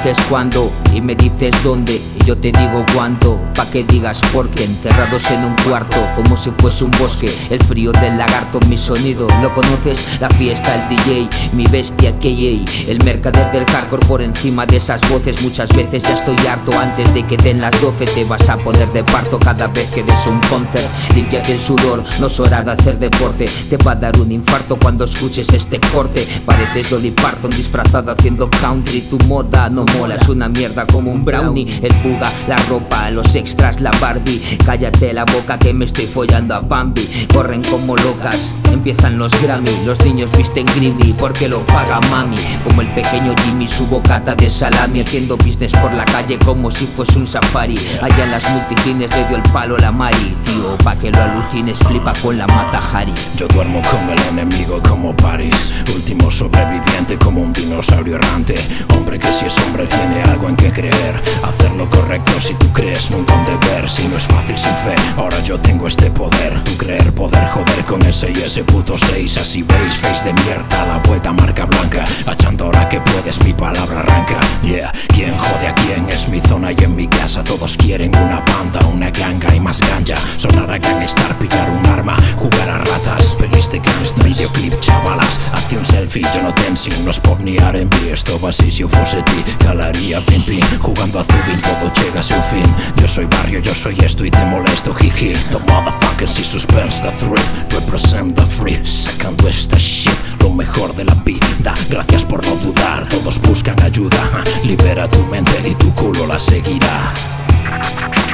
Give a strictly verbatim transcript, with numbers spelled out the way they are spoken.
dices cuándo y me dices dónde, y yo te digo cuánto, pa' que digas por qué. Encerrados en un cuarto como si fuese un bosque, el frío del lagarto, mi sonido, ¿lo conoces? La fiesta, el D J, mi bestia K A, el mercader del hardcore por encima de esas voces. Muchas veces ya estoy harto, antes de que den las doce te vas a poner de parto cada vez que des un concert. Límpiate el sudor, no es hora de hacer deporte, te va a dar un infarto cuando escuches este corte. Pareces Dolly Parton disfrazado haciendo country, tu moda no mola, es una mierda como un brownie. El buga, la ropa, los extras, la Barbie. Cállate la boca que me estoy follando a Bambi. Corren como locas, empiezan los Grammy. Los niños visten creepy porque lo paga mami. Como el pequeño Jimmy, su bocata de salami, haciendo business por la calle como si fuese un safari. Allá en las multicines le dio el palo a la Mari. Tío, pa' que lo alucines, flipa con la Mata Hari. Yo duermo con el enemigo como Paris, último sobreviviente como un dinosaurio errante. Hombre que si es hombre tiene algo en que creer, hacer lo correcto si tú crees, nunca un deber. Si no es fácil sin fe, ahora yo tengo este poder. Tú creer poder joder con ese y ese puto seis. Así veis, face de mierda, la vuelta marca blanca. Achando ahora que puedes, mi palabra arranca. Yeah, ¿quién jode a quién? Es mi zona y en mi casa todos quieren una banda, una ganga y más ganja. Sonar a gangstar, pillar un arma, jugar a ratas, pelis de gangsta, videoclip chavalas. Hazte un selfie, yo no dancing, no es pop ni R and B. Esto va así si yo fuese ti, calaría pim pim. Jugando a Zubin todo llega a su fin. Yo soy barrio, yo soy esto y te molesto, jiji. The motherfuckers y suspense the thrill, represent the free, sacando esta shit, lo mejor de la vida. Gracias por no dudar, todos buscan ayuda. Libera tu mente y tu culo la seguirá.